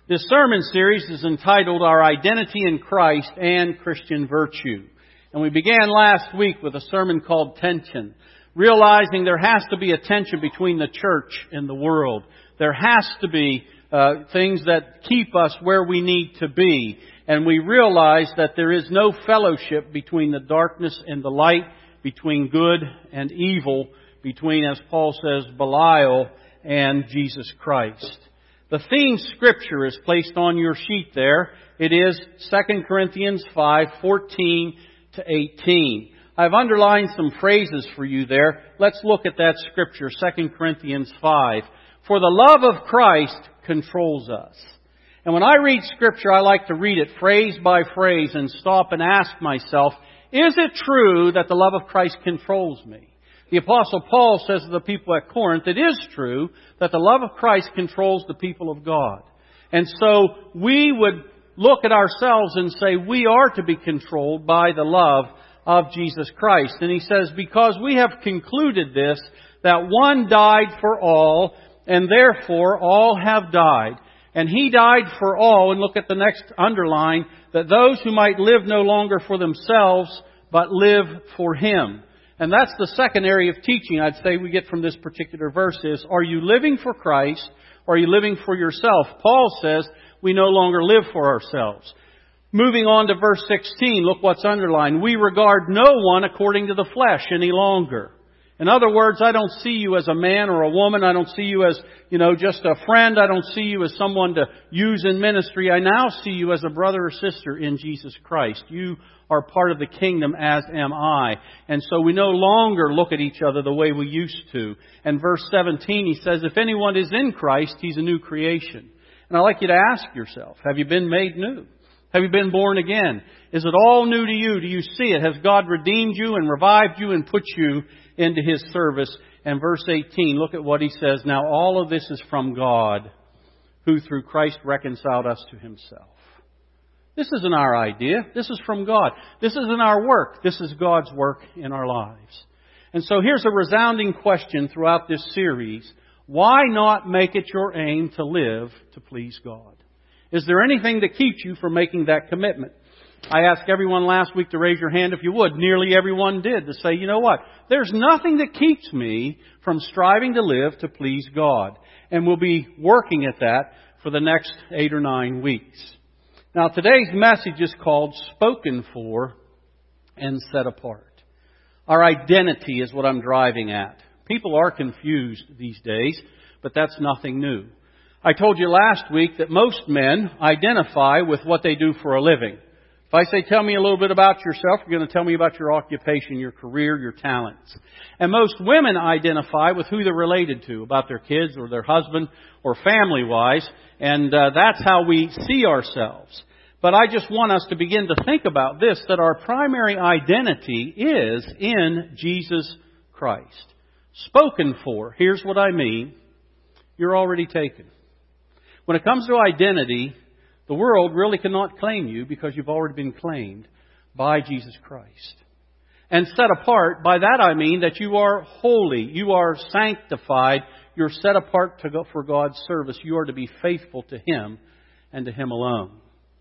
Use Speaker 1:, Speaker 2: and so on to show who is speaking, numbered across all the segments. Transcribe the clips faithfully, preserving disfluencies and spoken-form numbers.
Speaker 1: This sermon series is entitled Our Identity in Christ and Christian Virtue. And we began last week with a sermon called Tension, realizing there has to be a tension between the church and the world. There has to be uh, things that keep us where we need to be. And we realize that there is no fellowship between the darkness and the light, between good and evil, between, as Paul says, Belial and Jesus Christ. The theme scripture is placed on your sheet there. It is Second Corinthians five, fourteen to eighteen. I've underlined some phrases for you there. Let's look at that scripture, Second Corinthians five. For the love of Christ controls us. And when I read scripture, I like to read it phrase by phrase and stop and ask myself, is it true that the love of Christ controls me? The Apostle Paul says to the people at Corinth, it is true that the love of Christ controls the people of God. And so we would look at ourselves and say we are to be controlled by the love of Jesus Christ. And he says, because we have concluded this, that one died for all, and therefore all have died. And He died for all, and look at the next underline, that those who might live no longer for themselves, but live for Him. And that's the second area of teaching I'd say we get from this particular verse is, are you living for Christ or are you living for yourself? Paul says we no longer live for ourselves. Moving on to verse sixteen, look what's underlined. We regard no one according to the flesh any longer. In other words, I don't see you as a man or a woman. I don't see you as, you know, just a friend. I don't see you as someone to use in ministry. I now see you as a brother or sister in Jesus Christ. You are part of the kingdom, as am I. And so we no longer look at each other the way we used to. And verse seventeen, he says, if anyone is in Christ, he's a new creation. And I'd like you to ask yourself, have you been made new? Have you been born again? Is it all new to you? Do you see it? Has God redeemed you and revived you and put you into His service? And verse eighteen, look at what he says. Now all of this is from God, who through Christ reconciled us to Himself. This isn't our idea. This is from God. This isn't our work. This is God's work in our lives. And so here's a resounding question throughout this series. Why not make it your aim to live to please God? Is there anything that keeps you from making that commitment? I asked everyone last week to raise your hand if you would. Nearly everyone did, to say, you know what? There's nothing that keeps me from striving to live to please God. And we'll be working at that for the next eight or nine weeks. Now, today's message is called Spoken For and Set Apart. Our identity is what I'm driving at. People are confused these days, but that's nothing new. I told you last week that most men identify with what they do for a living. If I say, tell me a little bit about yourself, you're going to tell me about your occupation, your career, your talents. And most women identify with who they're related to, about their kids or their husband or family-wise. And uh, that's how we see ourselves. But I just want us to begin to think about this, that our primary identity is in Jesus Christ. Spoken for. Here's what I mean. You're already taken. When it comes to identity, the world really cannot claim you because you've already been claimed by Jesus Christ. And set apart, by that I mean that you are holy, you are sanctified, you're set apart to go for God's service. You are to be faithful to Him and to Him alone.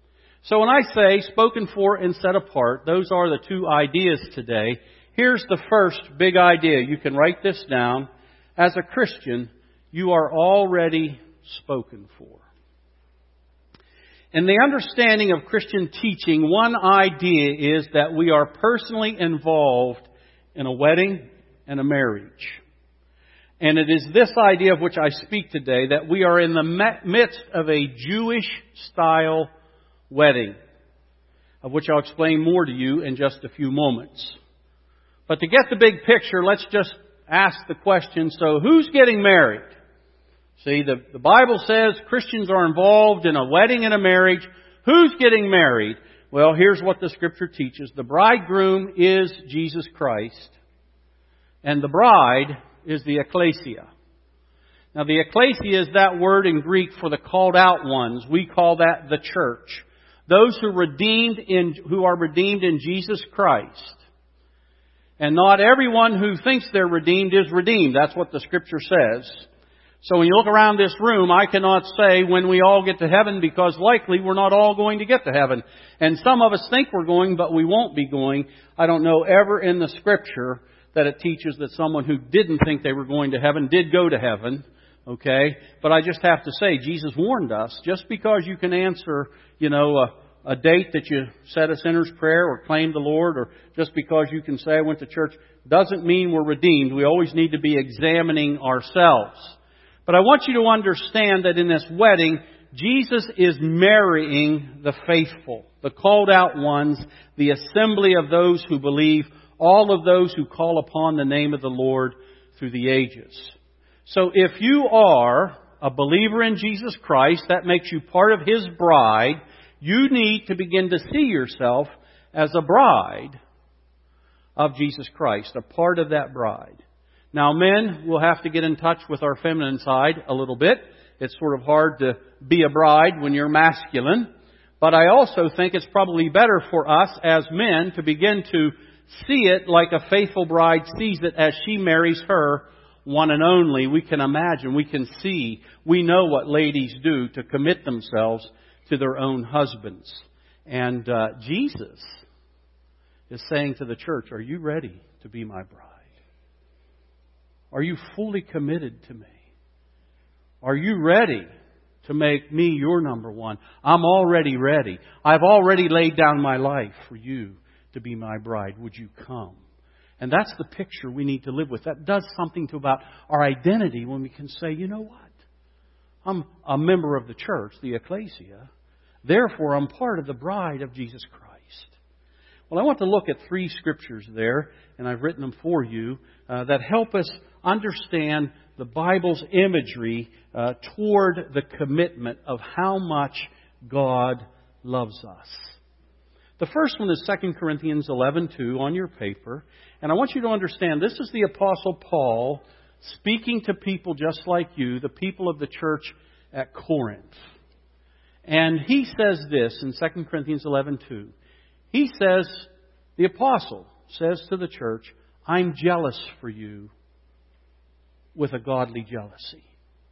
Speaker 1: So when I say spoken for and set apart, those are the two ideas today. Here's the first big idea. You can write this down. As a Christian, you are already spoken for. In the understanding of Christian teaching, one idea is that we are personally involved in a wedding and a marriage. And it is this idea of which I speak today, that we are in the midst of a Jewish-style wedding, of which I'll explain more to you in just a few moments. But to get the big picture, let's just ask the question, so who's getting married? See, the, the Bible says Christians are involved in a wedding and a marriage. Who's getting married? Well, here's what the Scripture teaches. The bridegroom is Jesus Christ, and the bride is the ecclesia. Now, the ecclesia is that word in Greek for the called out ones. We call that the church. Those who redeemed in who are redeemed in Jesus Christ. And not everyone who thinks they're redeemed is redeemed. That's what the Scripture says. So when you look around this room, I cannot say when we all get to heaven, because likely we're not all going to get to heaven. And some of us think we're going, but we won't be going. I don't know ever in the Scripture that it teaches that someone who didn't think they were going to heaven did go to heaven. Okay? But I just have to say, Jesus warned us, just because you can answer, you know, a, a date that you said a sinner's prayer or claim the Lord, or just because you can say I went to church, doesn't mean we're redeemed. We always need to be examining ourselves. But I want you to understand that in this wedding, Jesus is marrying the faithful, the called out ones, the assembly of those who believe, all of those who call upon the name of the Lord through the ages. So if you are a believer in Jesus Christ, that makes you part of His bride. You need to begin to see yourself as a bride of Jesus Christ, a part of that bride. Now, men will have to get in touch with our feminine side a little bit. It's sort of hard to be a bride when you're masculine. But I also think it's probably better for us as men to begin to see it like a faithful bride sees it as she marries her one and only. We can imagine, we can see, we know what ladies do to commit themselves to their own husbands. And uh, Jesus is saying to the church, are you ready to be my bride? Are you fully committed to me? Are you ready to make me your number one? I'm already ready. I've already laid down my life for you to be my bride. Would you come? And that's the picture we need to live with. That does something to about our identity when we can say, you know what? I'm a member of the church, the ecclesia. Therefore, I'm part of the bride of Jesus Christ. Well, I want to look at three scriptures there, and I've written them for you, uh, that help us understand the Bible's imagery uh, toward the commitment of how much God loves us. The first one is Second Corinthians eleven two on your paper. And I want you to understand, this is the Apostle Paul speaking to people just like you, the people of the church at Corinth. And he says this in Second Corinthians eleven two. He says, the apostle says to the church, I'm jealous for you with a godly jealousy.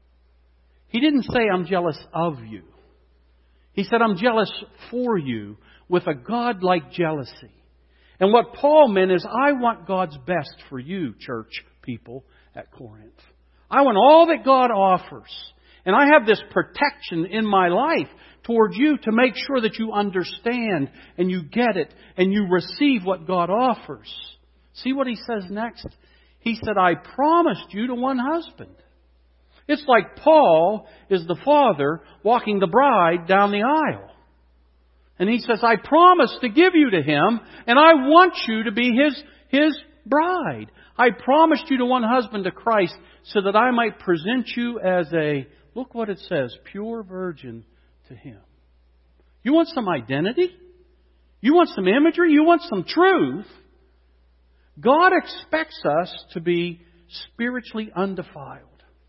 Speaker 1: He didn't say I'm jealous of you. He said I'm jealous for you with a God-like jealousy. And what Paul meant is I want God's best for you, church people at Corinth. I want all that God offers. And I have this protection in my life toward you to make sure that you understand and you get it and you receive what God offers. See what he says next? He said, I promised you to one husband. It's like Paul is the father walking the bride down the aisle. And he says, I promised to give you to him, and I want you to be his, his bride. I promised you to one husband, to Christ, so that I might present you as a, look what it says, pure virgin to him. You want some identity? You want some imagery? You want some truth? God expects us to be spiritually undefiled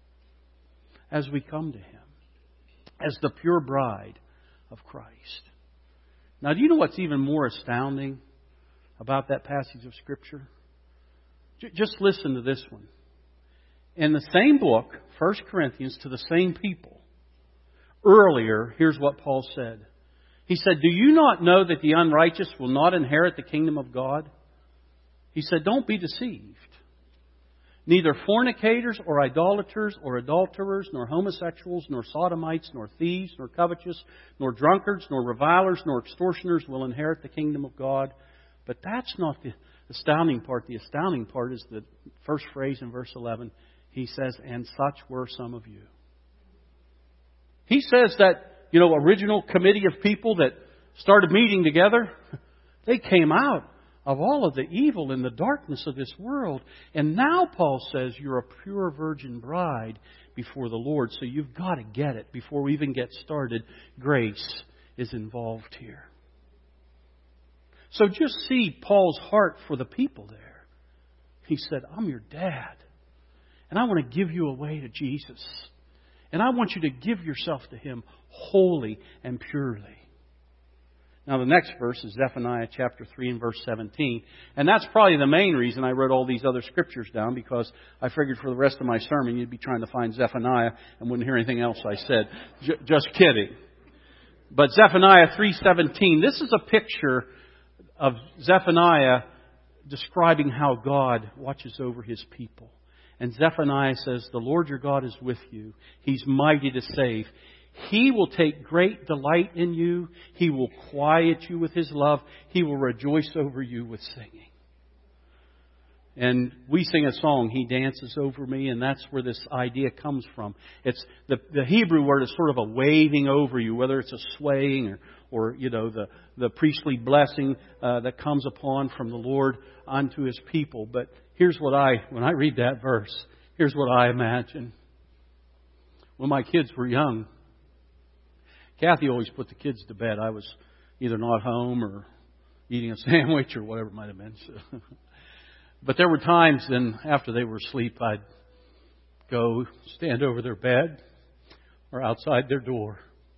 Speaker 1: as we come to him, as the pure bride of Christ. Now, do you know what's even more astounding about that passage of Scripture? J- just listen to this one. In the same book, First Corinthians, to the same people, earlier, here's what Paul said. He said, do you not know that the unrighteous will not inherit the kingdom of God? He said, don't be deceived. Neither fornicators or idolaters or adulterers, nor homosexuals, nor sodomites, nor thieves, nor covetous, nor drunkards, nor revilers, nor extortioners will inherit the kingdom of God. But that's not the astounding part. The astounding part is the first phrase in verse eleven. He says, and such were some of you. He says that, you know, original committee of people that started meeting together, they came out of all of the evil and the darkness of this world. And now Paul says you're a pure virgin bride before the Lord. So you've got to get it before we even get started. Grace is involved here. So just see Paul's heart for the people there. He said, I'm your dad. And I want to give you away to Jesus. And I want you to give yourself to him wholly and purely. Now the next verse is Zephaniah chapter three and verse seventeen. And that's probably the main reason I wrote all these other scriptures down, because I figured for the rest of my sermon you'd be trying to find Zephaniah and wouldn't hear anything else I said. J- just kidding. But Zephaniah three seventeen, this is a picture of Zephaniah describing how God watches over His people. And Zephaniah says, the Lord your God is with you. He's mighty to save. He will take great delight in you. He will quiet you with His love. He will rejoice over you with singing. And we sing a song, He dances over me, and that's where this idea comes from. It's the, the Hebrew word is sort of a waving over you, whether it's a swaying or, or you know, the, the priestly blessing uh, that comes upon from the Lord unto His people. But here's what I, when I read that verse, here's what I imagine. When my kids were young, Kathy always put the kids to bed. I was either not home or eating a sandwich or whatever it might have been. So. But there were times then after they were asleep, I'd go stand over their bed or outside their door.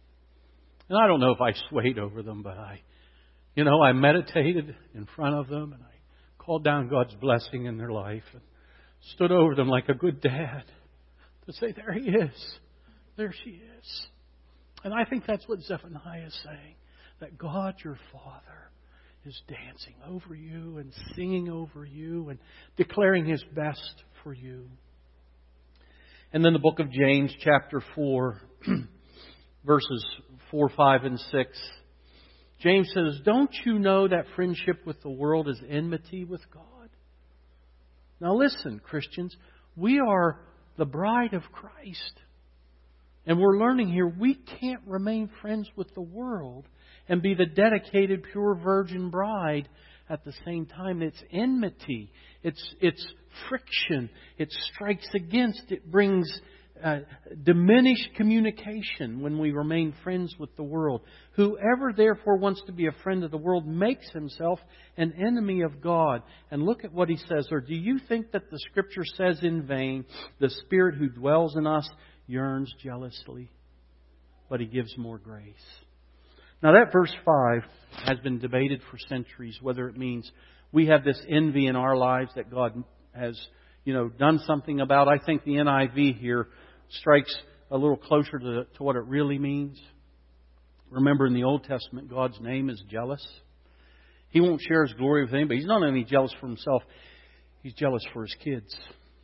Speaker 1: And I don't know if I swayed over them, but I, you know, I meditated in front of them and I called down God's blessing in their life and stood over them like a good dad to say, there He is. There she is. And I think that's what Zephaniah is saying. That God, your Father, is dancing over you and singing over you and declaring His best for you. And then the book of James, chapter four, verses four, five, and six. James says, don't you know that friendship with the world is enmity with God? Now listen, Christians, we are the bride of Christ. And we're learning here we can't remain friends with the world and be the dedicated, pure virgin bride at the same time. It's enmity. It's, it's friction. It strikes against. It brings uh, diminished communication when we remain friends with the world. Whoever therefore wants to be a friend of the world makes himself an enemy of God. And look at what he says. Or do you think that the Scripture says in vain, the Spirit who dwells in us yearns jealously, but He gives more grace? Now that verse five has been debated for centuries, whether it means we have this envy in our lives that God has, you know, done something about. I think the N I V here strikes a little closer to, to what it really means. Remember, in the Old Testament, God's name is jealous. He won't share His glory with anybody. He's not only jealous for Himself, He's jealous for His kids.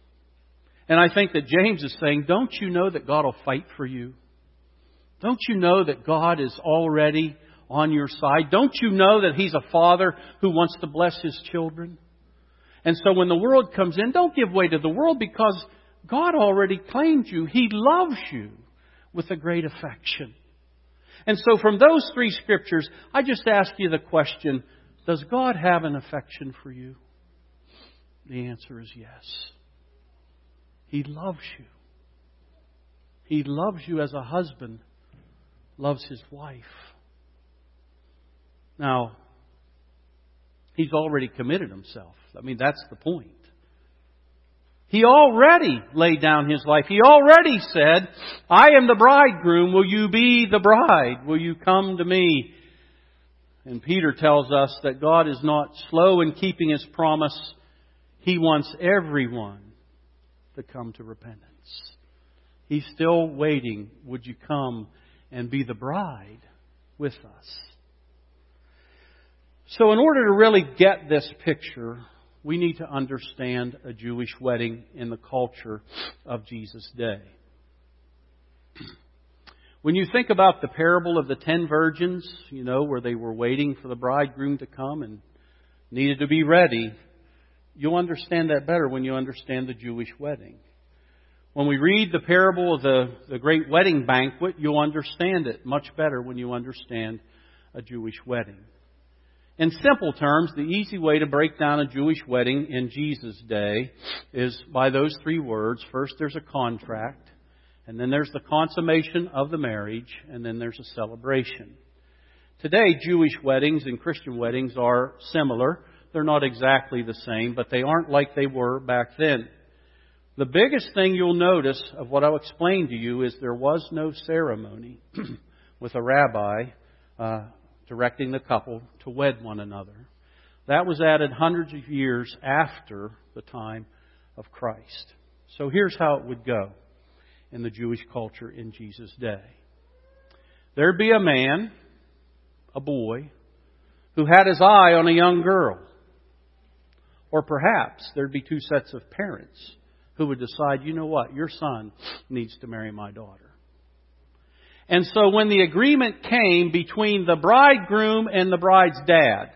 Speaker 1: And I think that James is saying, don't you know that God will fight for you? Don't you know that God is already on your side? Don't you know that He's a Father who wants to bless His children? And so when the world comes in, don't give way to the world, because God already claimed you. He loves you with a great affection. And so from those three scriptures, I just ask you the question, does God have an affection for you? The answer is yes. He loves you. He loves you as a husband loves his wife. Now, He's already committed Himself. I mean, that's the point. He already laid down His life. He already said, I am the bridegroom. Will you be the bride? Will you come to me? And Peter tells us that God is not slow in keeping His promise. He wants everyone to come to repentance. He's still waiting. Would you come and be the bride with us? So in order to really get this picture, we need to understand a Jewish wedding in the culture of Jesus' day. When you think about the parable of the ten virgins, you know, where they were waiting for the bridegroom to come and needed to be ready, you'll understand that better when you understand the Jewish wedding. When we read the parable of the, the great wedding banquet, you'll understand it much better when you understand a Jewish wedding. In simple terms, the easy way to break down a Jewish wedding in Jesus' day is by those three words. First, there's a contract, and then there's the consummation of the marriage, and then there's a celebration. Today, Jewish weddings and Christian weddings are similar. They're not exactly the same, but they aren't like they were back then. The biggest thing you'll notice of what I'll explain to you is there was no ceremony with a rabbi uh, directing the couple to wed one another. That was added hundreds of years after the time of Christ. So here's how it would go in the Jewish culture in Jesus' day. There'd be a man, a boy, who had his eye on a young girl. Or perhaps there'd be two sets of parents who would decide, you know what, your son needs to marry my daughter. And so when the agreement came between the bridegroom and the bride's dad,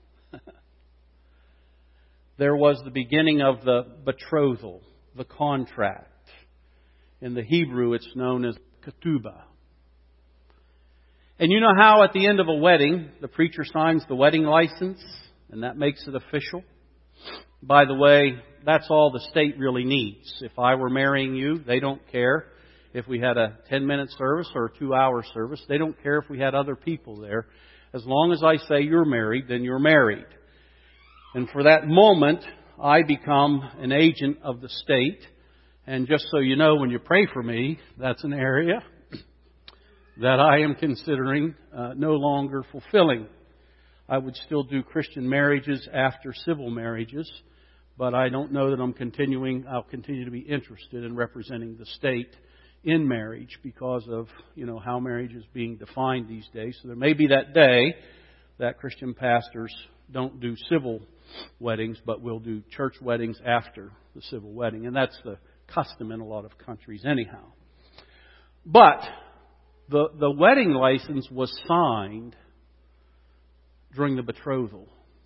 Speaker 1: there was the beginning of the betrothal, the contract. In the Hebrew, it's known as ketubah. And you know how at the end of a wedding, the preacher signs the wedding license, and that makes it official? By the way, that's all the state really needs. If I were marrying you, they don't care if we had a ten-minute service or a two-hour service. They don't care if we had other people there. As long as I say you're married, then you're married. And for that moment, I become an agent of the state. And just so you know, when you pray for me, that's an area that I am considering uh, no longer fulfilling. I would still do Christian marriages after civil marriages, but I don't know that I'm continuing, I'll continue to be interested in representing the state in marriage because of, you know, how marriage is being defined these days. So there may be that day that Christian pastors don't do civil weddings, but will do church weddings after the civil wedding. And that's the custom in a lot of countries anyhow. But the, the wedding license was signed during the betrothal.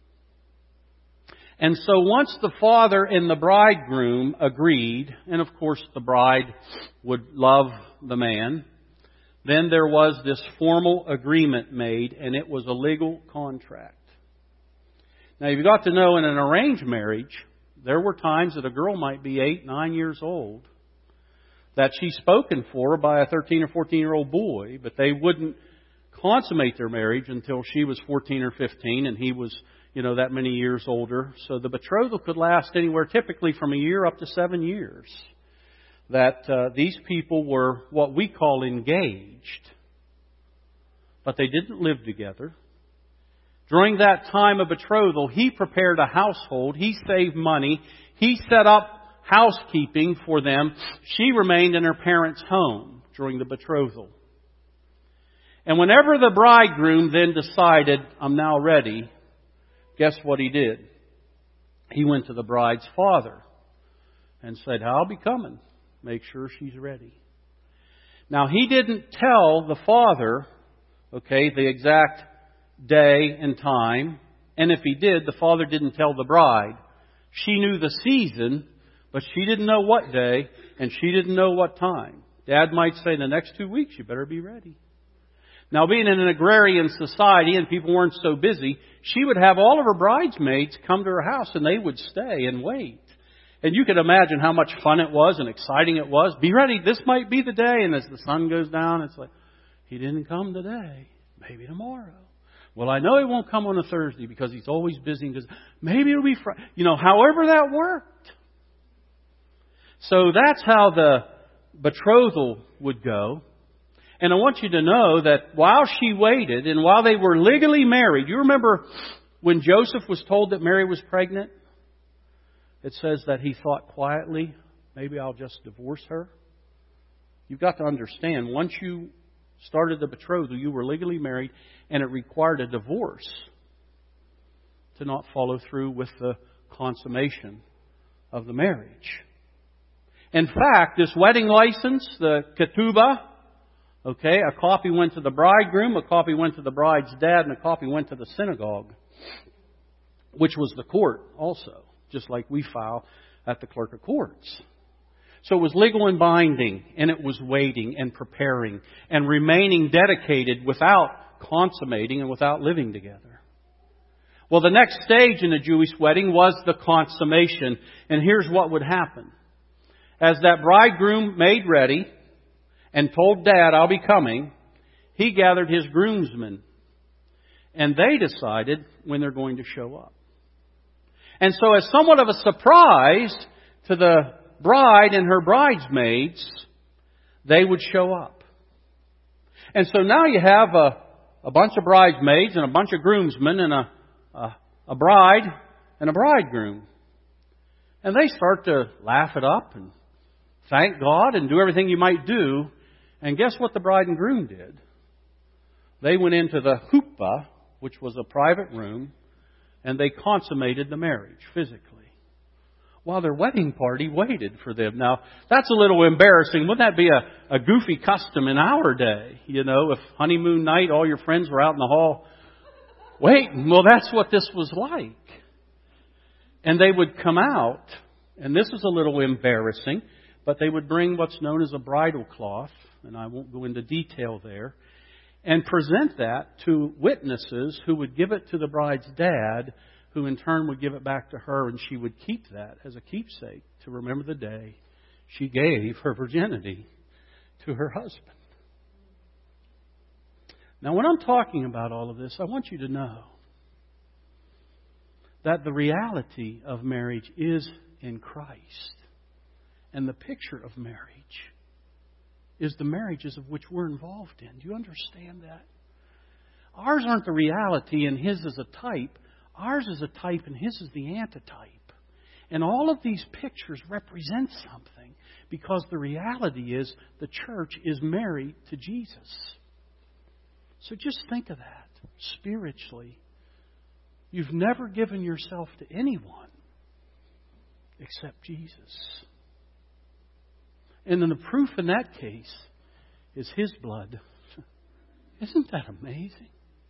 Speaker 1: And so once the father and the bridegroom agreed, and of course the bride would love the man, then there was this formal agreement made, and it was a legal contract. Now you've got to know, in an arranged marriage, there were times that a girl might be eight, nine years old, that she's spoken for by a thirteen or fourteen-year-old boy, but they wouldn't consummate their marriage until she was fourteen or fifteen, and he was, you know, that many years older. So the betrothal could last anywhere typically from a year up to seven years. That uh, these people were what we call engaged, but they didn't live together. During that time of betrothal, he prepared a household. He saved money. He set up housekeeping for them. She remained in her parents' home during the betrothal. And whenever the bridegroom then decided, I'm now ready, guess what he did? He went to the bride's father and said, I'll be coming. Make sure she's ready. Now, he didn't tell the father, okay, the exact day and time. And if he did, the father didn't tell the bride. She knew the season, but she didn't know what day, and she didn't know what time. Dad might say, in the next two weeks, you better be ready. Now, being in an agrarian society and people weren't so busy, she would have all of her bridesmaids come to her house and they would stay and wait. And you could imagine how much fun it was and exciting it was. Be ready, this might be the day. And as the sun goes down, it's like, he didn't come today. Maybe tomorrow. Well, I know he won't come on a Thursday because he's always busy. Because maybe it'll be Friday. You know, however that worked. So that's how the betrothal would go. And I want you to know that while she waited and while they were legally married, you remember when Joseph was told that Mary was pregnant? It says that he thought quietly, maybe I'll just divorce her. You've got to understand, once you started the betrothal, you were legally married, and it required a divorce to not follow through with the consummation of the marriage. In fact, this wedding license, the ketubah, okay, a copy went to the bridegroom, a copy went to the bride's dad, and a copy went to the synagogue, which was the court also, just like we file at the clerk of courts. So it was legal and binding, and it was waiting and preparing and remaining dedicated without consummating and without living together. Well, the next stage in a Jewish wedding was the consummation, and here's what would happen. As that bridegroom made ready and told Dad, I'll be coming, he gathered his groomsmen. And they decided when they're going to show up. And so as somewhat of a surprise to the bride and her bridesmaids, they would show up. And so now you have a a bunch of bridesmaids and a bunch of groomsmen and a, a, a bride and a bridegroom. And they start to laugh it up and thank God and do everything you might do. And guess what the bride and groom did? They went into the huppah, which was a private room, and they consummated the marriage physically, while their wedding party waited for them. Now, that's a little embarrassing. Wouldn't that be a, a goofy custom in our day? You know, if honeymoon night, all your friends were out in the hall waiting. Well, that's what this was like. And they would come out, and this is a little embarrassing, but they would bring what's known as a bridal cloth, and I won't go into detail there, and present that to witnesses who would give it to the bride's dad, who in turn would give it back to her, and she would keep that as a keepsake to remember the day she gave her virginity to her husband. Now, when I'm talking about all of this, I want you to know that the reality of marriage is in Christ. And the picture of marriage is the marriages of which we're involved in. Do you understand that? Ours aren't the reality and His is a type. Ours is a type and His is the antitype. And all of these pictures represent something, because the reality is the church is married to Jesus. So just think of that spiritually. You've never given yourself to anyone except Jesus. And then the proof in that case is His blood. Isn't that amazing?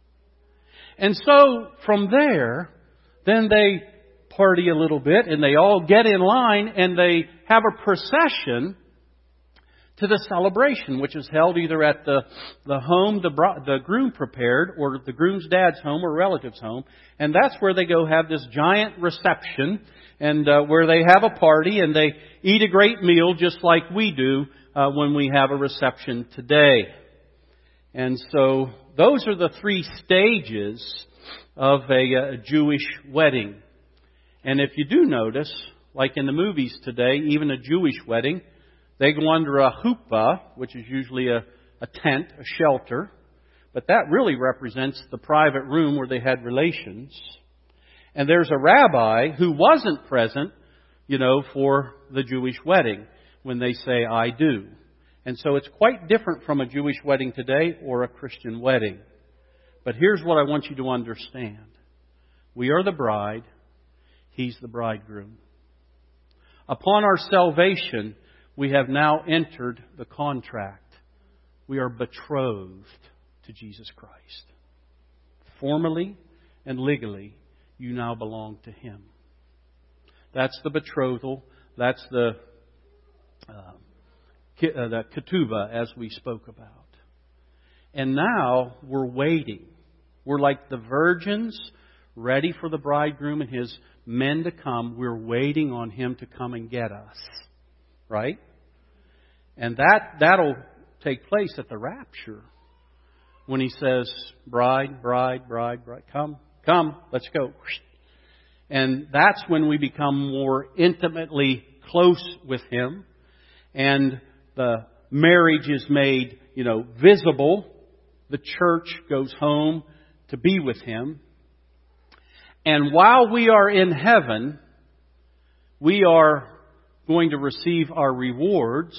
Speaker 1: And so from there, then they party a little bit and they all get in line and they have a procession to the celebration, which is held either at the, the home the, the groom prepared, or the groom's dad's home or relative's home. And that's where they go have this giant reception, and uh, where they have a party and they eat a great meal just like we do uh, when we have a reception today. And so those are the three stages of a, a Jewish wedding. And if you do notice, like in the movies today, even a Jewish wedding, they go under a huppah, which is usually a, a tent, a shelter. But that really represents the private room where they had relations. And there's a rabbi who wasn't present, you know, for the Jewish wedding when they say, I do. And so it's quite different from a Jewish wedding today or a Christian wedding. But here's what I want you to understand. We are the bride. He's the bridegroom. Upon our salvation, we have now entered the contract. We are betrothed to Jesus Christ. Formally and legally, you now belong to Him. That's the betrothal. That's the, uh, uh, the ketubah, as we spoke about. And now we're waiting. We're like the virgins ready for the bridegroom and his men to come. We're waiting on Him to come and get us. Right? And that, that'll take place at the rapture. When He says, bride, bride, bride, bride, come, come, let's go. And that's when we become more intimately close with Him. And the marriage is made, you know, visible. The church goes home to be with Him. And while we are in heaven, we are going to receive our rewards,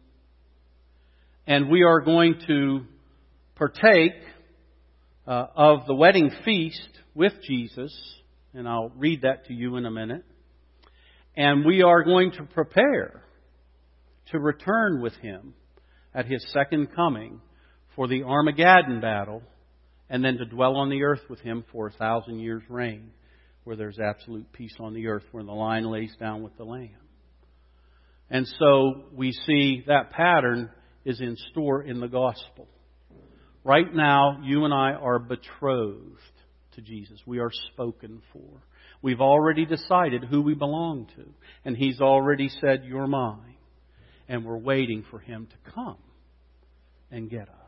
Speaker 1: and we are going to partake uh, of the wedding feast with Jesus, and I'll read that to you in a minute. And we are going to prepare to return with Him at His second coming for the Armageddon battle, and then to dwell on the earth with Him for a thousand years' reign, where there's absolute peace on the earth, where the lion lays down with the lamb. And so we see that pattern is in store in the gospel. Right now, you and I are betrothed to Jesus. We are spoken for. We've already decided who we belong to. And He's already said, you're mine. And we're waiting for Him to come and get us.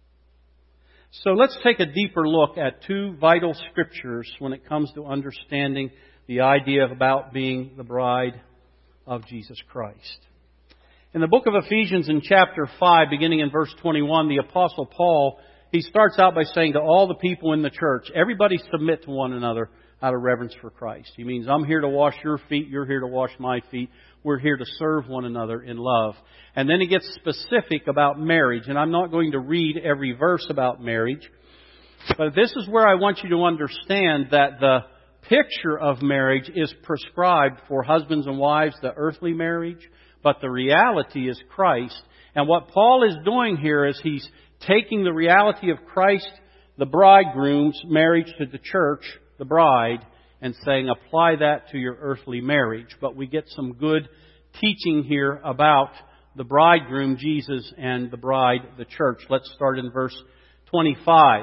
Speaker 1: So let's take a deeper look at two vital scriptures when it comes to understanding the idea of about being the bride of Jesus Christ. In the book of Ephesians in chapter five, beginning in verse twenty-one, the Apostle Paul he starts out by saying to all the people in the church, everybody submit to one another out of reverence for Christ. He means, I'm here to wash your feet, you're here to wash my feet. We're here to serve one another in love. And then he gets specific about marriage. And I'm not going to read every verse about marriage. But this is where I want you to understand that the picture of marriage is prescribed for husbands and wives, the earthly marriage. But the reality is Christ. And what Paul is doing here is he's taking the reality of Christ, the bridegroom's marriage to the church, the bride, and saying, apply that to your earthly marriage. But we get some good teaching here about the bridegroom, Jesus, and the bride, the church. Let's start in verse twenty-five.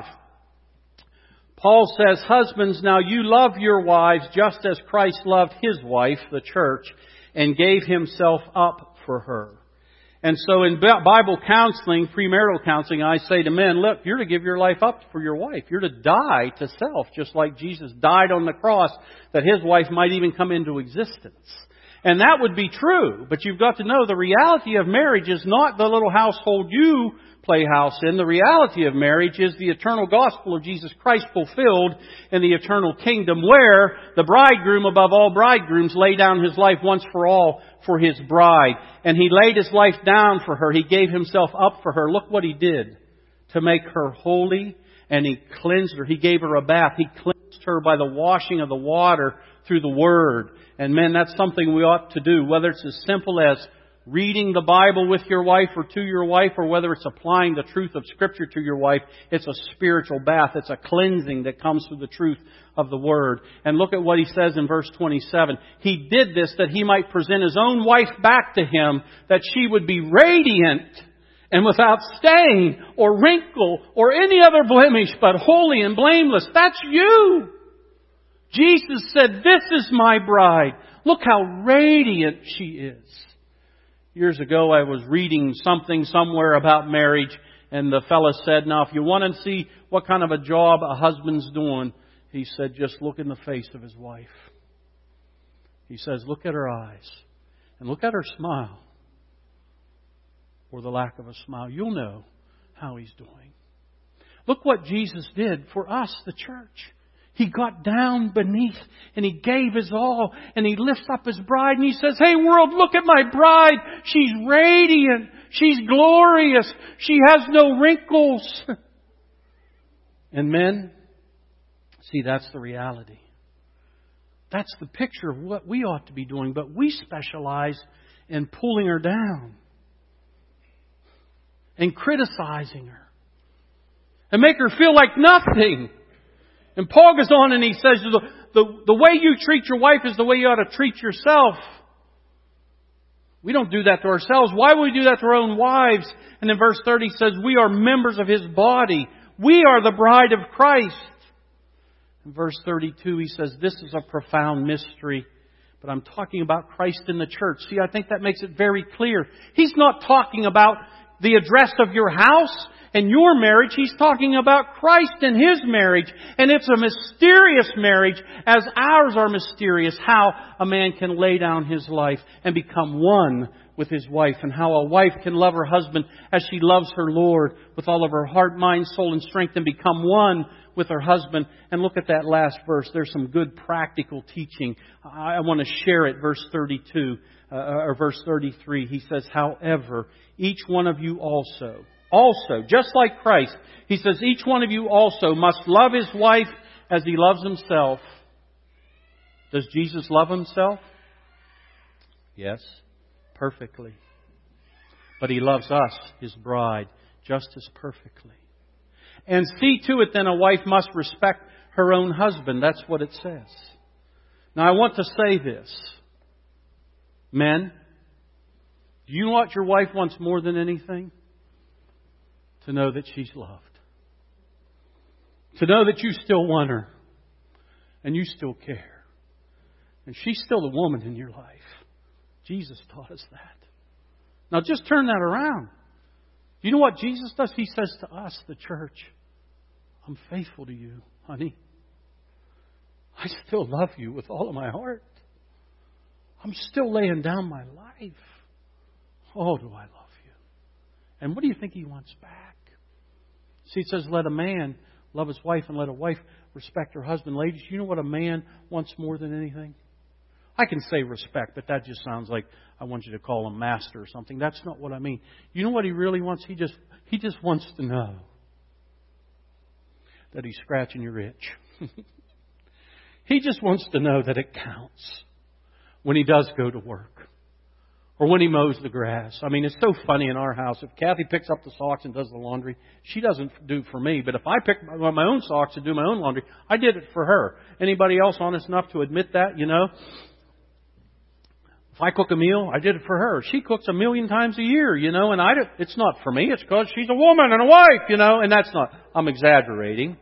Speaker 1: Paul says, husbands, now you love your wives just as Christ loved His wife, the church, and gave Himself up for her. And so in Bible counseling, premarital counseling, I say to men, look, you're to give your life up for your wife. You're to die to self, just like Jesus died on the cross, that His wife might even come into existence. And that would be true, but you've got to know the reality of marriage is not the little household you play house in. The reality of marriage is the eternal gospel of Jesus Christ fulfilled in the eternal kingdom, where the bridegroom above all bridegrooms laid down his life once for all for his bride. And He laid His life down for her. He gave Himself up for her. Look what He did to make her holy, and He cleansed her. He gave her a bath. He cleansed her by the washing of the water through the Word. And men, that's something we ought to do, whether it's as simple as reading the Bible with your wife or to your wife, or whether it's applying the truth of Scripture to your wife. It's a spiritual bath. It's a cleansing that comes through the truth of the Word. And look at what he says in verse twenty-seven. He did this that He might present His own wife back to Him, that she would be radiant and without stain or wrinkle or any other blemish, but holy and blameless. That's you. Jesus said, this is my bride. Look how radiant she is. Years ago, I was reading something somewhere about marriage, and the fellow said, now, if you want to see what kind of a job a husband's doing, he said, just look in the face of his wife. He says, look at her eyes, and look at her smile, or the lack of a smile. You'll know how He's doing. Look what Jesus did for us, the church. He got down beneath and He gave His all, and He lifts up His bride and He says, hey world, look at my bride. She's radiant. She's glorious. She has no wrinkles. And men, see, that's the reality. That's the picture of what we ought to be doing, but we specialize in pulling her down and criticizing her and make her feel like nothing. And Paul goes on and he says, the, the, the way you treat your wife is the way you ought to treat yourself. We don't do that to ourselves. Why would we do that to our own wives? And in verse thirty he says, we are members of His body. We are the bride of Christ. In verse thirty-two he says, this is a profound mystery. But I'm talking about Christ in the church. See, I think that makes it very clear. He's not talking about the address of your house and your marriage. He's talking about Christ and His marriage. And it's a mysterious marriage, as ours are mysterious, how a man can lay down his life and become one with his wife, and how a wife can love her husband as she loves her Lord with all of her heart, mind, soul, and strength, and become one with her husband. And look at that last verse. There's some good practical teaching. I want to share it. Verse thirty-two, uh, or verse thirty-three. He says, however, each one of you also, also, just like Christ, He says, each one of you also must love his wife as he loves himself. Does Jesus love Himself? Yes, perfectly. But He loves us, His bride, just as perfectly. And see to it then a wife must respect her own husband. That's what it says. Now I want to say this. Men, do you know what your wife wants more than anything? To know that she's loved. To know that you still want her. And you still care. And she's still the woman in your life. Jesus taught us that. Now just turn that around. You know what Jesus does? He says to us, the church, I'm faithful to you, honey. I still love you with all of my heart. I'm still laying down my life. Oh, do I love you. And what do you think He wants back? See, it says, let a man love his wife and let a wife respect her husband. Ladies, you know what a man wants more than anything? I can say respect, but that just sounds like I want you to call him master or something. That's not what I mean. You know what he really wants? He just he just wants to know that he's scratching your itch. He just wants to know that it counts when he does go to work or when he mows the grass. I mean, it's so funny in our house. If Kathy picks up the socks and does the laundry, she doesn't do it for me. But if I pick my my own socks and do my own laundry, I did it for her. Anybody else honest enough to admit that, you know? If I cook a meal, I did it for her. She cooks a million times a year, you know, and I don't, it's not for me. It's because she's a woman and a wife, you know, and that's not, I'm exaggerating.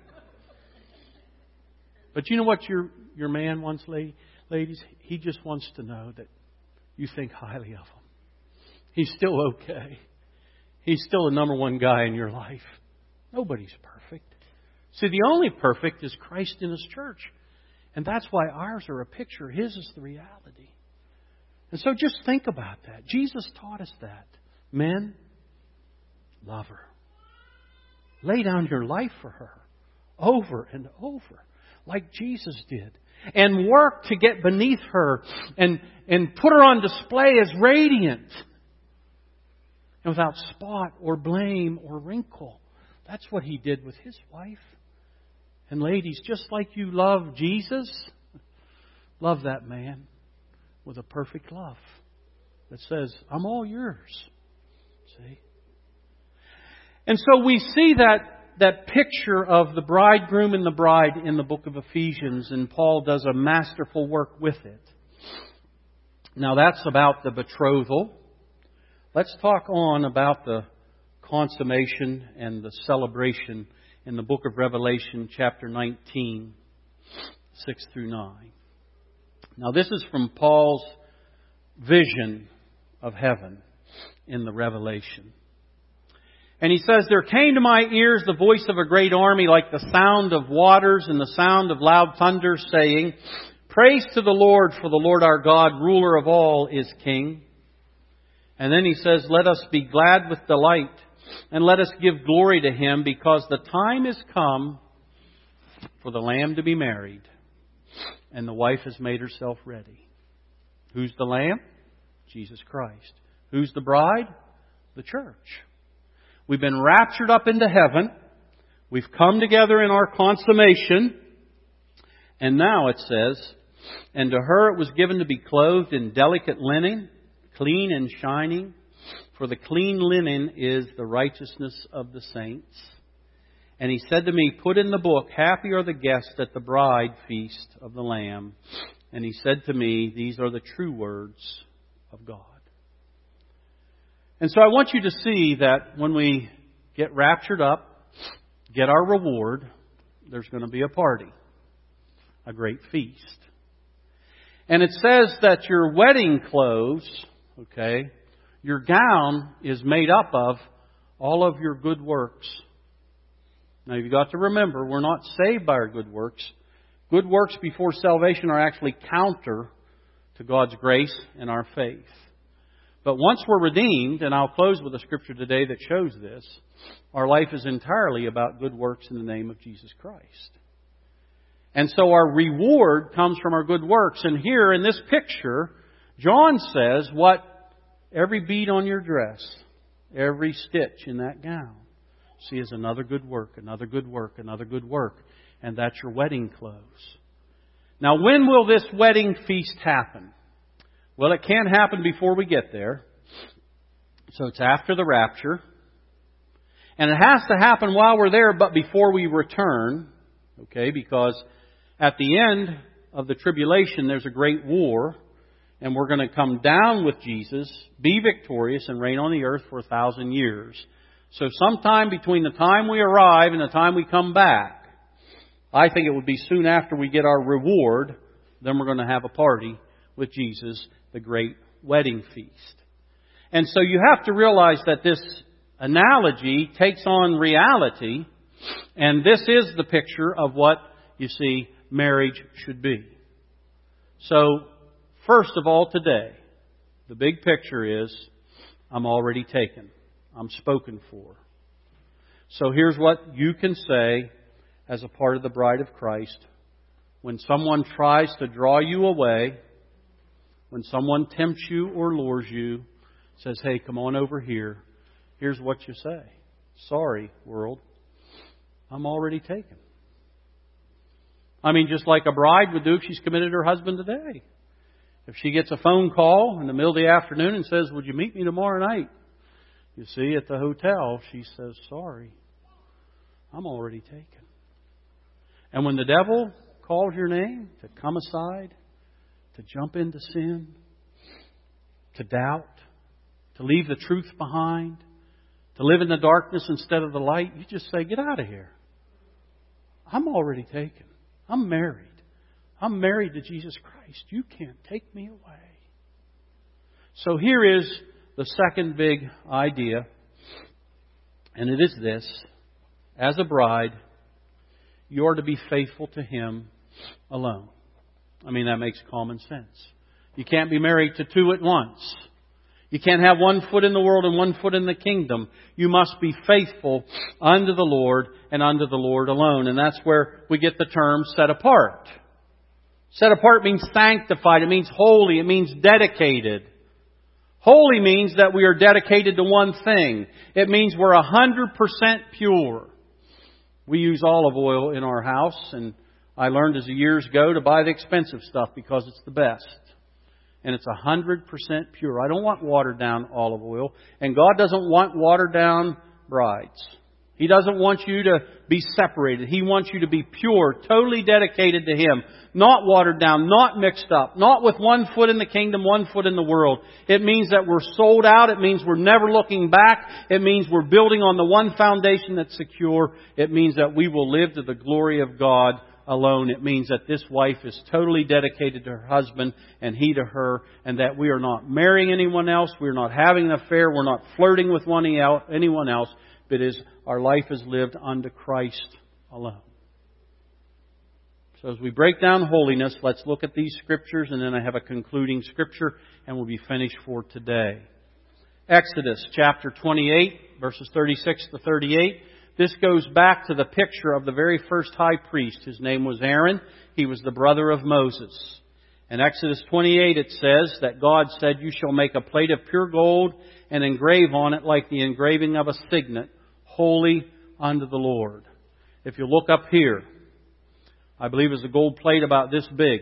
Speaker 1: But you know what your your man wants, ladies? He just wants to know that you think highly of him. He's still okay. He's still the number one guy in your life. Nobody's perfect. See, the only perfect is Christ in His church. And that's why ours are a picture. His is the reality. And so just think about that. Jesus taught us that. Men, love her. Lay down your life for her over and over, like Jesus did. And work to get beneath her and, and put her on display as radiant and without spot or blame or wrinkle. That's what He did with His wife. And ladies, just like you love Jesus, love that man with a perfect love that says, I'm all yours. See? And so we see that that picture of the bridegroom and the bride in the book of Ephesians, and Paul does a masterful work with it. Now that's about the betrothal. Let's talk on about the consummation and the celebration in the book of Revelation, chapter nineteen, six through nine. Now this is from Paul's vision of heaven in the Revelation. And he says, there came to my ears the voice of a great army like the sound of waters and the sound of loud thunder, saying, praise to the Lord, for the Lord our God, ruler of all, is King. And then he says, let us be glad with delight, and let us give glory to Him, because the time is come for the Lamb to be married, and the wife has made herself ready. Who's the Lamb? Jesus Christ. Who's the bride? The church. We've been raptured up into heaven. We've come together in our consummation. And now it says, and to her it was given to be clothed in delicate linen, clean and shining. For the clean linen is the righteousness of the saints. And he said to me, put in the book, happy are the guests at the bride feast of the Lamb. And he said to me, these are the true words of God. And so I want you to see that when we get raptured up, get our reward, there's going to be a party, a great feast. And it says that your wedding clothes, okay, your gown is made up of all of your good works. Now you've got to remember, we're not saved by our good works. Good works before salvation are actually counter to God's grace and our faith. But once we're redeemed, and I'll close with a scripture today that shows this, our life is entirely about good works in the name of Jesus Christ. And so our reward comes from our good works. And here in this picture, John says what every bead on your dress, every stitch in that gown, see is another good work, another good work, another good work. And that's your wedding clothes. Now when will this wedding feast happen? Well, it can't happen before we get there. So it's after the rapture. And it has to happen while we're there, but before we return. Okay, because at the end of the tribulation, there's a great war. And we're going to come down with Jesus, be victorious, and reign on the earth for a thousand years. So sometime between the time we arrive and the time we come back, I think it would be soon after we get our reward, then we're going to have a party with Jesus, the great wedding feast. And so you have to realize that this analogy takes on reality, and this is the picture of what, you see, marriage should be. So, first of all today, the big picture is, I'm already taken. I'm spoken for. So here's what you can say as a part of the bride of Christ. When someone tries to draw you away, when someone tempts you or lures you, says, hey, come on over here, here's what you say. Sorry, world, I'm already taken. I mean, just like a bride would do if she's committed her husband today. If she gets a phone call in the middle of the afternoon and says, would you meet me tomorrow night? You see, at the hotel, she says, sorry, I'm already taken. And when the devil calls your name to come aside, to jump into sin, to doubt, to leave the truth behind, to live in the darkness instead of the light, you just say, get out of here. I'm already taken. I'm married. I'm married to Jesus Christ. You can't take me away. So here is the second big idea, and it is this. As a bride, you are to be faithful to Him alone. I mean, that makes common sense. You can't be married to two at once. You can't have one foot in the world and one foot in the kingdom. You must be faithful unto the Lord and unto the Lord alone. And that's where we get the term set apart. Set apart means sanctified. It means holy. It means dedicated. Holy means that we are dedicated to one thing. It means we're one hundred percent pure. We use olive oil in our house, and I learned as the years go to buy the expensive stuff because it's the best. And it's one hundred percent pure. I don't want watered down olive oil. And God doesn't want watered down brides. He doesn't want you to be separated. He wants you to be pure, totally dedicated to Him. Not watered down, not mixed up, not with one foot in the kingdom, one foot in the world. It means that we're sold out. It means we're never looking back. It means we're building on the one foundation that's secure. It means that we will live to the glory of God alone. It means that this wife is totally dedicated to her husband and he to her, and that we are not marrying anyone else. We're not having an affair. We're not flirting with one anyone else. But is our life is lived unto Christ alone. So as we break down holiness, let's look at these scriptures, and then I have a concluding scripture, and we'll be finished for today. Exodus chapter twenty-eight, verses thirty-six to thirty-eight. This goes back to the picture of the very first high priest. His name was Aaron. He was the brother of Moses. In Exodus twenty-eight it says that God said, you shall make a plate of pure gold and engrave on it like the engraving of a signet, holy unto the Lord. If you look up here, I believe it's a gold plate about this big.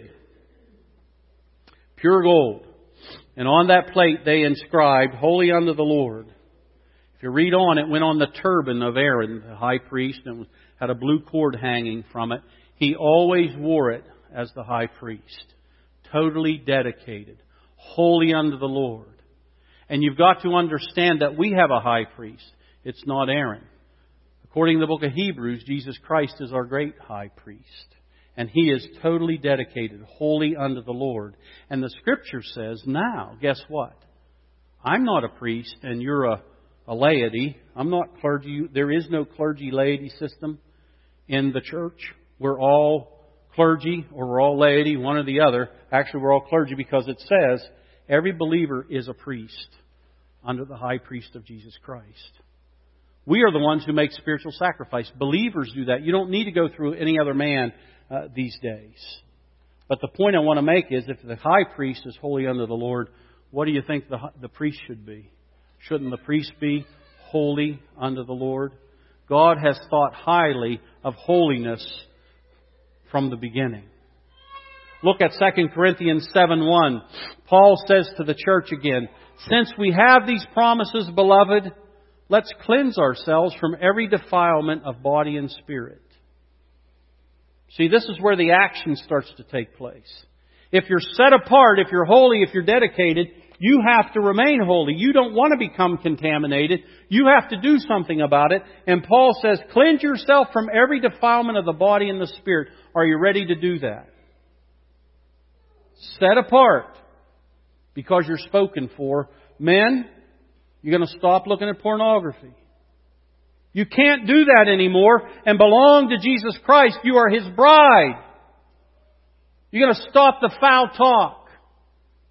Speaker 1: Pure gold. And on that plate they inscribed, holy unto the Lord. If you read on, it went on the turban of Aaron, the high priest, and had a blue cord hanging from it. He always wore it as the high priest. Totally dedicated. Holy unto the Lord. And you've got to understand that we have a high priest. It's not Aaron. According to the book of Hebrews, Jesus Christ is our great high priest. And He is totally dedicated, holy unto the Lord. And the Scripture says, now, guess what? I'm not a priest and you're a, a laity. I'm not clergy. There is no clergy-laity system in the church. We're all clergy or we're all laity, one or the other. Actually, we're all clergy because it says every believer is a priest under the high priest of Jesus Christ. We are the ones who make spiritual sacrifice. Believers do that. You don't need to go through any other man uh, these days. But the point I want to make is if the high priest is holy unto the Lord, what do you think the, the priest should be? Shouldn't the priest be holy unto the Lord? God has thought highly of holiness from the beginning. Look at Second Corinthians seven one. Paul says to the church again, since we have these promises, beloved, let's cleanse ourselves from every defilement of body and spirit. See, this is where the action starts to take place. If you're set apart, if you're holy, if you're dedicated, you have to remain holy. You don't want to become contaminated. You have to do something about it. And Paul says, cleanse yourself from every defilement of the body and the spirit. Are you ready to do that? Set apart because you're spoken for. Men, you're going to stop looking at pornography. You can't do that anymore and belong to Jesus Christ. You are His bride. You're going to stop the foul talk.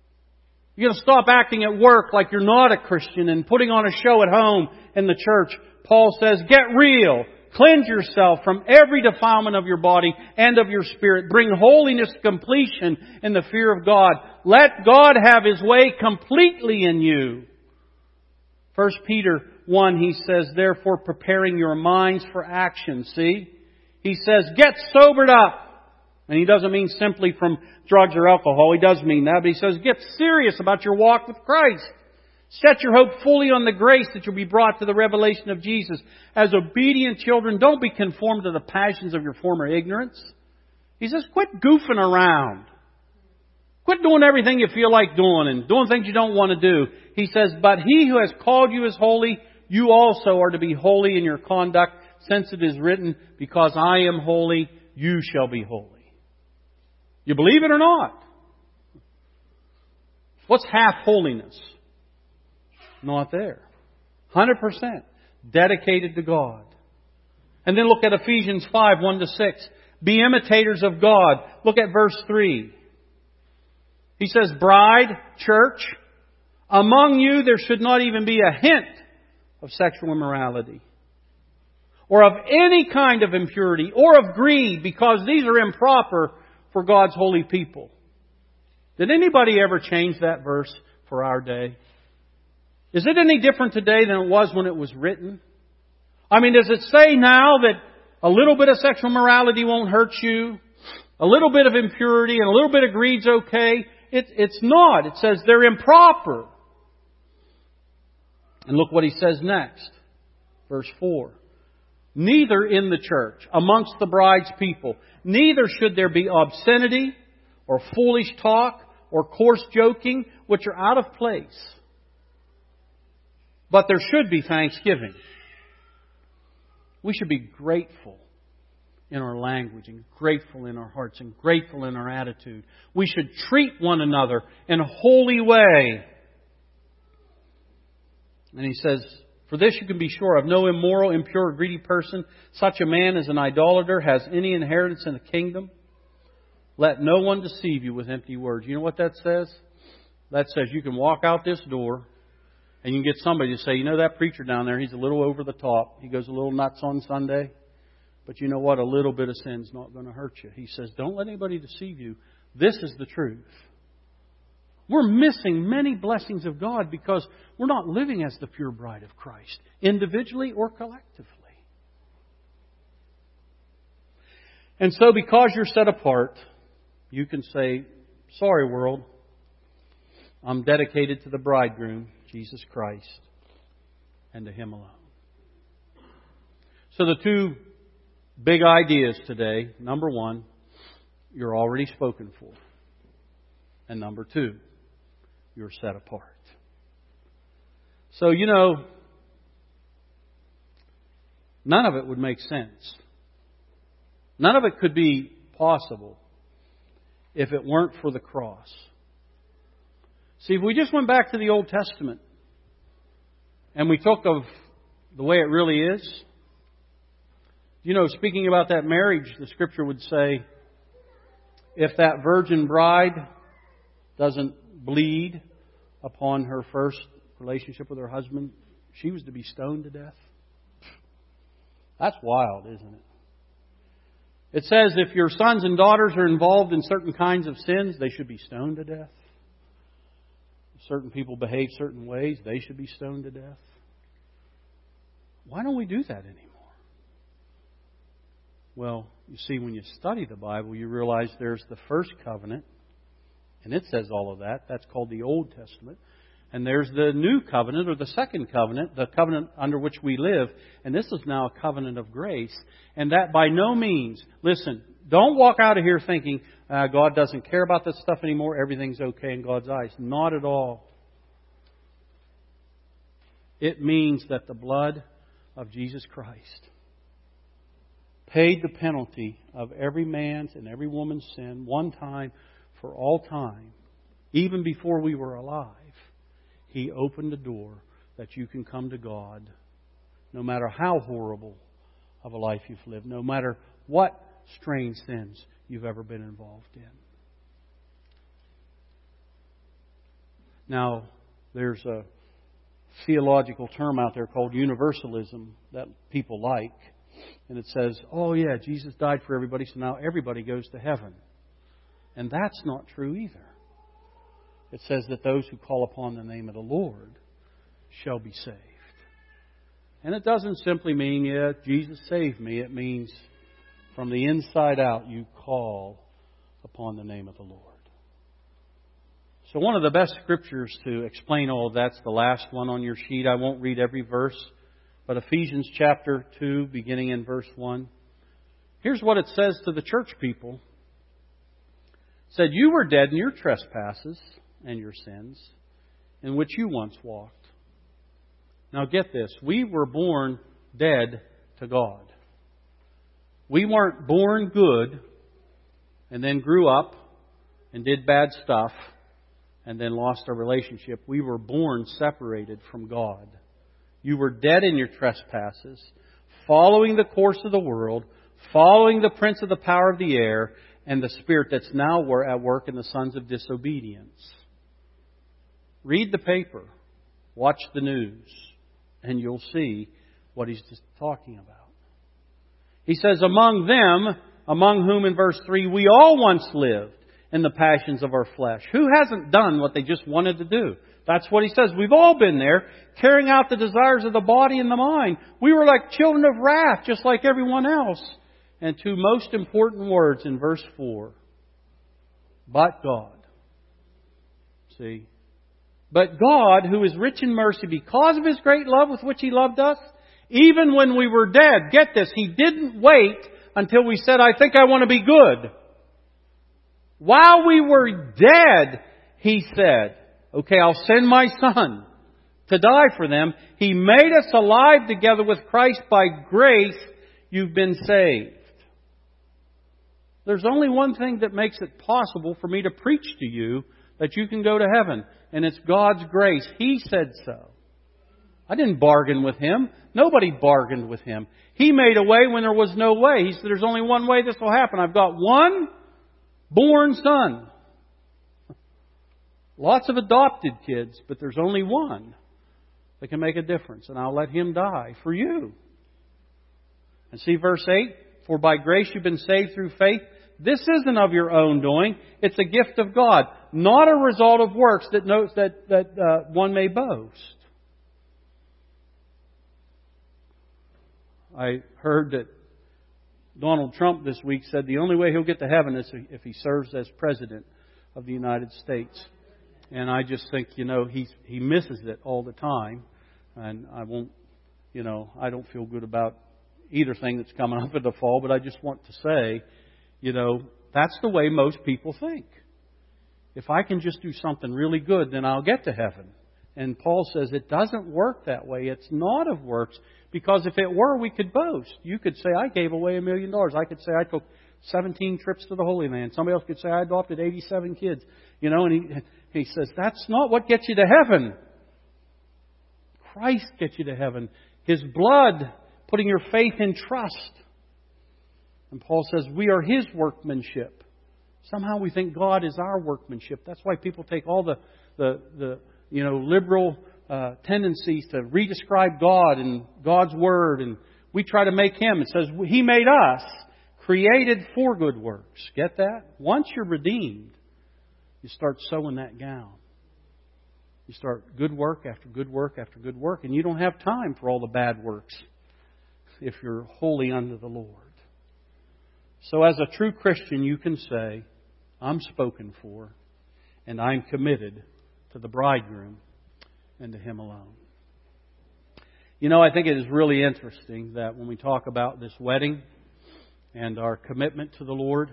Speaker 1: You're going to stop acting at work like you're not a Christian and putting on a show at home in the church. Paul says, get real. Cleanse yourself from every defilement of your body and of your spirit. Bring holiness to completion in the fear of God. Let God have His way completely in you. First Peter one, he says, therefore preparing your minds for action. See? He says, get sobered up. And he doesn't mean simply from drugs or alcohol. He does mean that. But he says, get serious about your walk with Christ. Set your hope fully on the grace that you'll be brought to the revelation of Jesus. As obedient children, don't be conformed to the passions of your former ignorance. He says, quit goofing around. Quit doing everything you feel like doing and doing things you don't want to do. He says, but He who has called you is holy. You also are to be holy in your conduct, since it is written, because I am holy, you shall be holy. You believe it or not? What's half holiness? Not there. one hundred percent dedicated to God. And then look at Ephesians five, one to six. Be imitators of God. Look at verse three. He says, bride, church, among you there should not even be a hint of sexual immorality, or of any kind of impurity, or of greed, because these are improper for God's holy people. Did anybody ever change that verse for our day? Is it any different today than it was when it was written? I mean, does it say now that a little bit of sexual morality won't hurt you? A little bit of impurity and a little bit of greed's okay? It, it's not. It says they're improper. And look what he says next. Verse four. Neither in the church, amongst the bride's people, neither should there be obscenity or foolish talk or coarse joking, which are out of place. But there should be thanksgiving. We should be grateful in our language and grateful in our hearts and grateful in our attitude. We should treat one another in a holy way. And he says, for this you can be sure of, no immoral, impure, greedy person, such a man as an idolater, has any inheritance in the kingdom. Let no one deceive you with empty words. You know what that says? That says you can walk out this door and you can get somebody to say, you know that preacher down there, he's a little over the top. He goes a little nuts on Sunday. But you know what? A little bit of sin's not going to hurt you. He says, don't let anybody deceive you. This is the truth. We're missing many blessings of God because we're not living as the pure bride of Christ, individually or collectively. And so because you're set apart, you can say, sorry world, I'm dedicated to the bridegroom, Jesus Christ, and to Him alone. So the two big ideas today. Number one, you're already spoken for. And number two, you're set apart. So, you know, none of it would make sense. None of it could be possible if it weren't for the cross. See, if we just went back to the Old Testament and we took of the way it really is, you know, speaking about that marriage, the Scripture would say, if that virgin bride doesn't bleed upon her first relationship with her husband, she was to be stoned to death. That's wild, isn't it? It says if your sons and daughters are involved in certain kinds of sins, they should be stoned to death. If certain people behave certain ways, they should be stoned to death. Why don't we do that anymore? Well, you see, when you study the Bible, you realize there's the first covenant, and it says all of that. That's called the Old Testament. And there's the new covenant, or the second covenant, the covenant under which we live. And this is now a covenant of grace. And that by no means, listen, don't walk out of here thinking uh, God doesn't care about this stuff anymore. Everything's okay in God's eyes. Not at all. It means that the blood of Jesus Christ paid the penalty of every man's and every woman's sin one time for all time, even before we were alive. He opened the door that you can come to God no matter how horrible of a life you've lived, no matter what strange sins you've ever been involved in. Now, there's a theological term out there called universalism that people like. And it says, oh yeah, Jesus died for everybody, so now everybody goes to heaven. And that's not true either. It says that those who call upon the name of the Lord shall be saved. And it doesn't simply mean, yeah, Jesus saved me. It means from the inside out you call upon the name of the Lord. So one of the best scriptures to explain all of that's the last one on your sheet. I won't read every verse, but Ephesians chapter two, beginning in verse one. Here's what it says to the church people. It said, you were dead in your trespasses and your sins, in which you once walked. Now get this. We were born dead to God. We weren't born good and then grew up and did bad stuff and then lost our relationship. We were born separated from God. You were dead in your trespasses, following the course of the world, following the prince of the power of the air, and the spirit that's now at work in the sons of disobedience. Read the paper, watch the news, and you'll see what he's just talking about. He says, among them, among whom in verse three, we all once lived in the passions of our flesh. Who hasn't done what they just wanted to do? That's what he says. We've all been there, carrying out the desires of the body and the mind. We were like children of wrath, just like everyone else. And two most important words in verse four. But God. See? But God, who is rich in mercy, because of His great love with which He loved us, even when we were dead, get this, He didn't wait until we said, I think I want to be good. While we were dead, He said, okay, I'll send my Son to die for them. He made us alive together with Christ. By grace, you've been saved. There's only one thing that makes it possible for me to preach to you that you can go to heaven, and it's God's grace. He said so. I didn't bargain with Him. Nobody bargained with Him. He made a way when there was no way. He said, there's only one way this will happen. I've got one born son. Lots of adopted kids, but there's only one that can make a difference. And I'll let Him die for you. And see verse eight. For by grace you've been saved through faith. This isn't of your own doing. It's a gift of God. Not a result of works that notes that, that uh, one may boast. I heard that Donald Trump this week said the only way he'll get to heaven is if he serves as President of the United States. And I just think, you know, he's, he misses it all the time. And I won't, you know, I don't feel good about either thing that's coming up in the fall, but I just want to say, you know, that's the way most people think. If I can just do something really good, then I'll get to heaven. And Paul says it doesn't work that way. It's not of works. Because if it were, we could boast. You could say, I gave away a million dollars. I could say, I took seventeen trips to the Holy Land. Somebody else could say, I adopted eighty-seven kids. You know, and he, he says, that's not what gets you to heaven. Christ gets you to heaven. His blood, putting your faith in trust. And Paul says, we are His workmanship. Somehow we think God is our workmanship. That's why people take all the, the, the you know, liberal uh, tendencies to redescribe God and God's Word. And we try to make Him. It says, He made us, created for good works. Get that? Once you're redeemed, you start sewing that gown. You start good work after good work after good work. And you don't have time for all the bad works if you're wholly unto the Lord. So as a true Christian, you can say, I'm spoken for, and I'm committed to the bridegroom and to Him alone. You know, I think it is really interesting that when we talk about this wedding and our commitment to the Lord,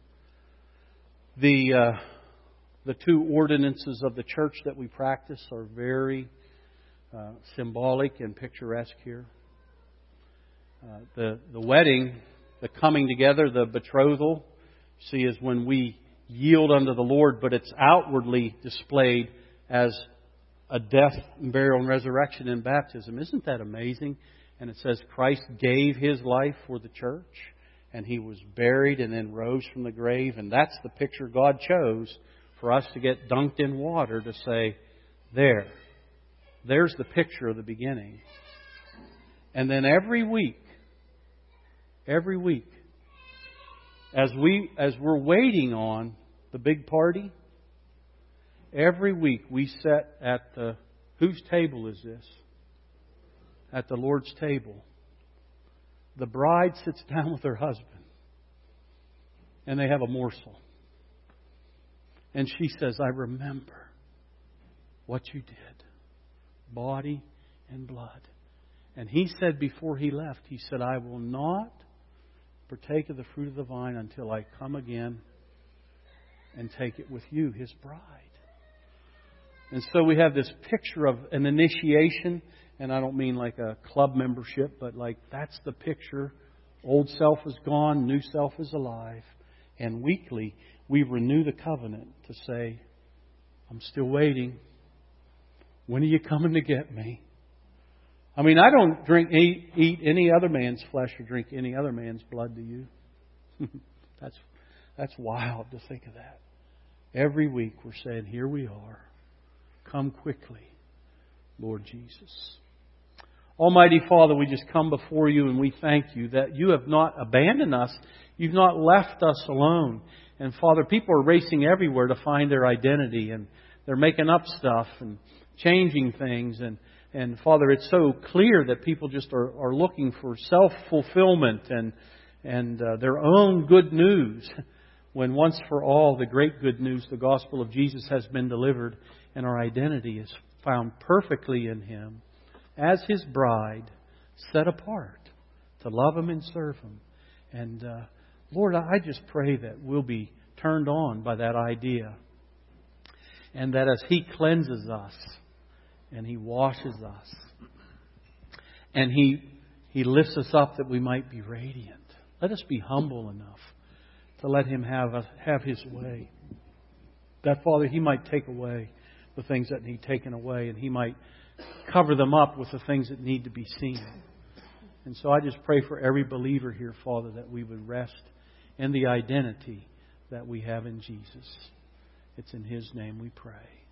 Speaker 1: the uh, the two ordinances of the church that we practice are very uh, symbolic and picturesque here. Uh, the the wedding, the coming together, the betrothal, see, is when we yield unto the Lord, but it's outwardly displayed as a death, burial, and resurrection in baptism. Isn't that amazing? And it says Christ gave His life for the church, and He was buried and then rose from the grave. And that's the picture God chose for us to get dunked in water to say, there, There's the picture of the beginning. And then every week, every week, as we as we're waiting on the big party, every week we sit at the whose table is this? At the Lord's table. The bride sits down with her husband, and they have a morsel. And she says, I remember what you did. Body and blood. And he said before he left, he said, I will not partake of the fruit of the vine until I come again and take it with you, His bride. And so we have this picture of an initiation, and I don't mean like a club membership, but like that's the picture. Old self is gone, new self is alive. And weekly, we renew the covenant to say, I'm still waiting. When are you coming to get me? I mean, I don't drink, eat, eat any other man's flesh or drink any other man's blood, do you? that's, that's wild to think of that. Every week we're saying, here we are. Come quickly, Lord Jesus. Almighty Father, we just come before You and we thank You that You have not abandoned us. You've not left us alone. And Father, people are racing everywhere to find their identity, and they're making up stuff and changing things. And, and Father, it's so clear that people just are, are looking for self-fulfillment and, and uh, their own good news, when once for all the great good news, the gospel of Jesus, has been delivered, and our identity is found perfectly in Him as His bride, set apart to love Him and serve Him. And uh, Lord, I just pray that we'll be turned on by that idea, and that as He cleanses us and He washes us and He He lifts us up that we might be radiant. Let us be humble enough to let Him have us, have His way. That, Father, He might take away the things that need taken away, and He might cover them up with the things that need to be seen. And so I just pray for every believer here, Father, that we would rest in the identity that we have in Jesus. It's in His name we pray.